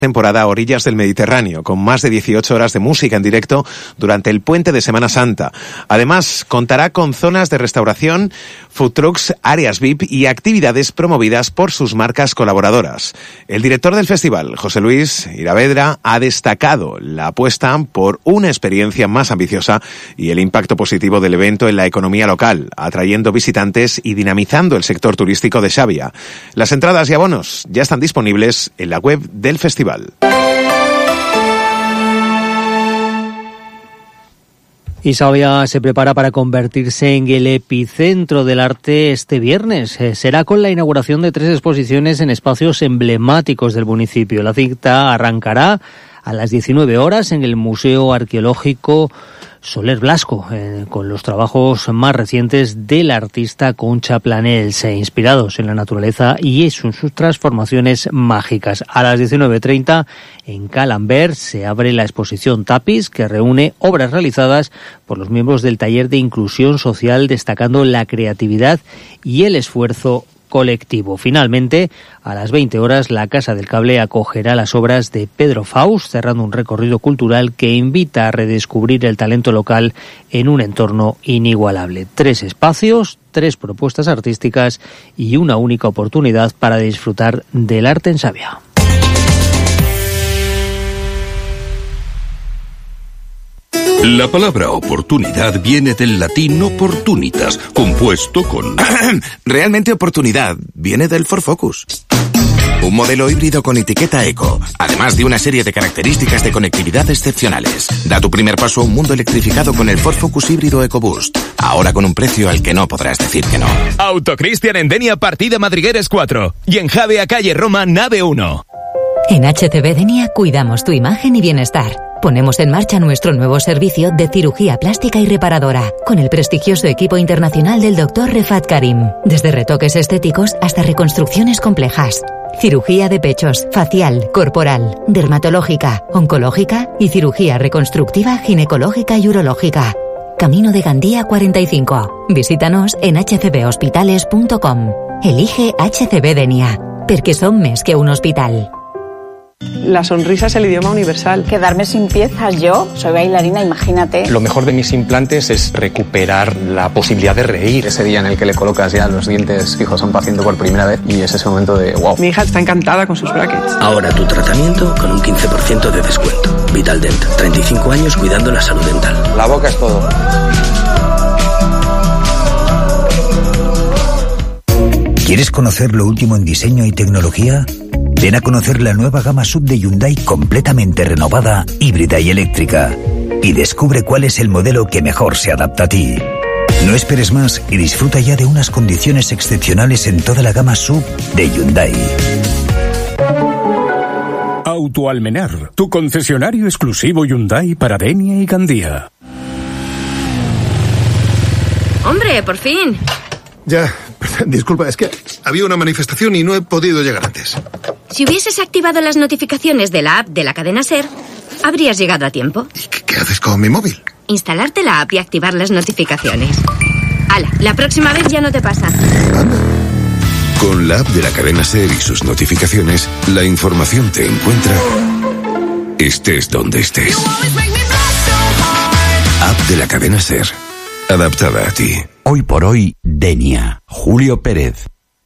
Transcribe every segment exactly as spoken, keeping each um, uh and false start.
temporada a orillas del Mediterráneo, con más de dieciocho horas de música en directo durante el puente de Semana Santa. Además, contará con zonas de restauración, food trucks, áreas V I P y actividades promovidas por sus marcas colaboradoras. El director del festival, José Luis Iravedra, ha destacado la apuesta por una experiencia más ambiciosa y el impacto positivo del evento en la economía local, atrayendo visitantes y dinamizando el sector turístico de Xàbia. Las entradas y abonos ya están disponibles en la web del festival. Y Xàbia se prepara para convertirse en el epicentro del arte este viernes. Eh, será con la inauguración de tres exposiciones en espacios emblemáticos del municipio. La cita arrancará a las diecinueve horas en el Museo Arqueológico Soler Blasco, eh, con los trabajos más recientes del artista Concha Planels, eh, inspirados en la naturaleza y en sus transformaciones mágicas. A las diecinueve treinta, en Calambert, se abre la exposición Tapiz, que reúne obras realizadas por los miembros del taller de inclusión social, destacando la creatividad y el esfuerzo colectivo. Finalmente, a las veinte horas, la Casa del Cable acogerá las obras de Pedro Faust, cerrando un recorrido cultural que invita a redescubrir el talento local en un entorno inigualable. Tres espacios, tres propuestas artísticas y una única oportunidad para disfrutar del arte en Xàbia. La palabra oportunidad viene del latín opportunitas, compuesto con... Realmente oportunidad viene del Ford Focus. Un modelo híbrido con etiqueta eco, además de una serie de características de conectividad excepcionales. Da tu primer paso a un mundo electrificado con el Ford Focus híbrido EcoBoost. Ahora con un precio al que no podrás decir que no. Autocristian en Denia, partida Madrigueres cuatro. Y en Xàbia, calle Roma, nave uno. En H C B Denia cuidamos tu imagen y bienestar. Ponemos en marcha nuestro nuevo servicio de cirugía plástica y reparadora, con el prestigioso equipo internacional del doctor Refat Karim. Desde retoques estéticos hasta reconstrucciones complejas. Cirugía de pechos, facial, corporal, dermatológica, oncológica y cirugía reconstructiva ginecológica y urológica. Camino de Gandía cuarenta y cinco. Visítanos en h c b hospitales punto com. Elige H C B Denia, porque son més que un hospital. La sonrisa es el idioma universal. Quedarme sin piezas, yo soy bailarina, imagínate. Lo mejor de mis implantes es recuperar la posibilidad de reír. Ese día en el que le colocas ya los dientes fijos a un paciente por primera vez y es ese momento de wow. Mi hija está encantada con sus brackets. Ahora tu tratamiento con un quince por ciento de descuento. Vitaldent, treinta y cinco años cuidando la salud dental. La boca es todo. ¿Quieres conocer lo último en diseño y tecnología? Ven a conocer la nueva gama sub de Hyundai completamente renovada, híbrida y eléctrica. Y descubre cuál es el modelo que mejor se adapta a ti. No esperes más y disfruta ya de unas condiciones excepcionales en toda la gama sub de Hyundai. Autoalmenar, tu concesionario exclusivo Hyundai para Denia y Gandía. ¡Hombre, por fin! Ya, disculpa, es que había una manifestación y no he podido llegar antes. Si hubieses activado las notificaciones de la app de la cadena SER, habrías llegado a tiempo. ¿Y qué, qué haces con mi móvil? Instalarte la app y activar las notificaciones. ¡Hala! La próxima vez ya no te pasa. Anda. Con la app de la cadena SER y sus notificaciones, la información te encuentra estés donde estés. App de la cadena SER. Adaptada a ti. Hoy por hoy, Denia. Julio Pérez.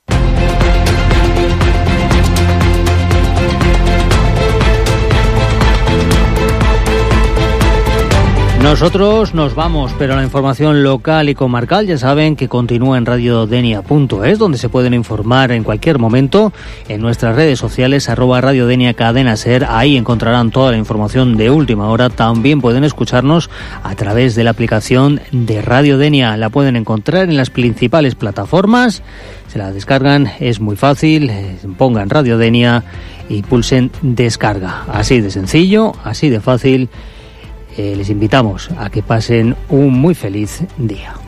Nosotros nos vamos, pero la información local y comarcal ya saben que continúa en radio denia punto es, donde se pueden informar en cualquier momento en nuestras redes sociales, arroba Radio Denia Cadena Ser. Ahí encontrarán toda la información de última hora. También pueden escucharnos a través de la aplicación de Radio Denia. La pueden encontrar en las principales plataformas. Se la descargan, es muy fácil. Pongan Radio Denia y pulsen descarga. Así de sencillo, así de fácil. Eh, les invitamos a que pasen un muy feliz día.